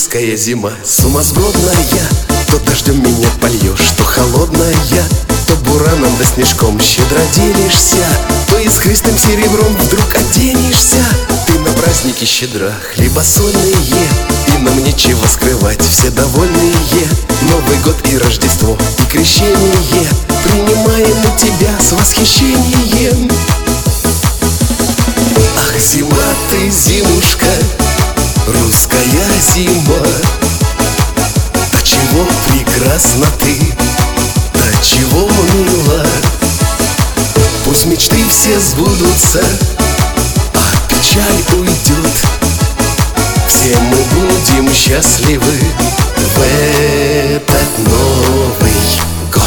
Русская зима сумасбродная, то дождем меня польешь, то холодная, то бураном да снежком щедро делишься, то искристым серебром вдруг оденешься. Ты на празднике щедра, хлебосольные, и нам нечего скрывать, все довольные. Новый год и Рождество, и крещение принимаем у тебя с восхищением. Ах, зима ты, зимушка, русская зима, до чего прекрасна ты, до чего мила. Пусть мечты все сбудутся, а печаль уйдет. Все мы будем счастливы в этот Новый год.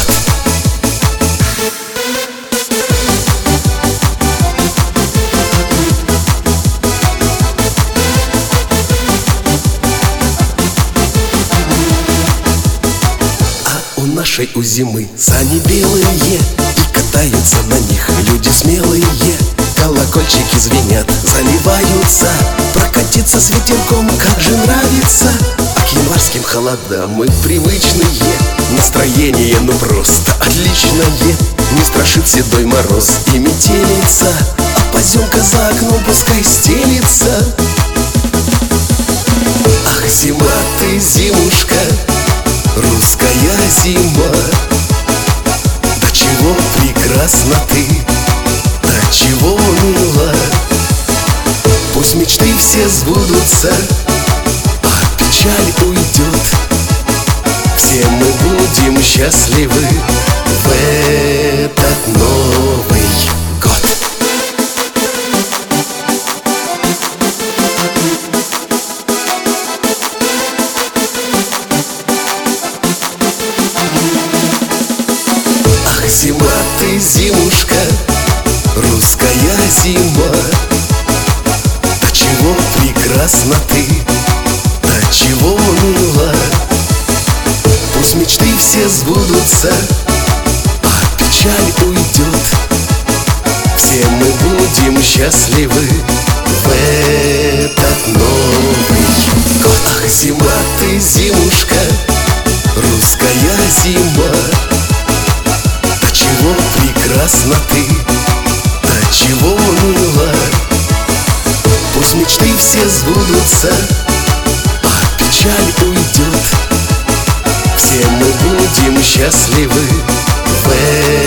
Нашей у зимы сани белые, и катаются на них люди смелые. Колокольчики звенят, заливаются, прокатиться с ветерком как же нравится. А к январским холодам мы привычные, настроение ну просто отличное. Не страшит седой мороз и метелица, а поземка за окном пускай стелится. Ах, зима ты, зимушка, русская зима, до чего прекрасна ты, до чего мила. Пусть мечты все сбудутся, а печаль уйдет. Все мы будем счастливы в этот Новый год. Зима ты, зимушка, русская зима, до чего прекрасна ты, до чего мила. Пусть мечты все сбудутся, а печаль уйдет. Все мы будем счастливы в этот Новый год. Ах, зима ты, зимушка, русская зима, прекрасна ты, до чего мила. Пусть мечты все сбудутся, а печаль уйдет. Все мы будем счастливы в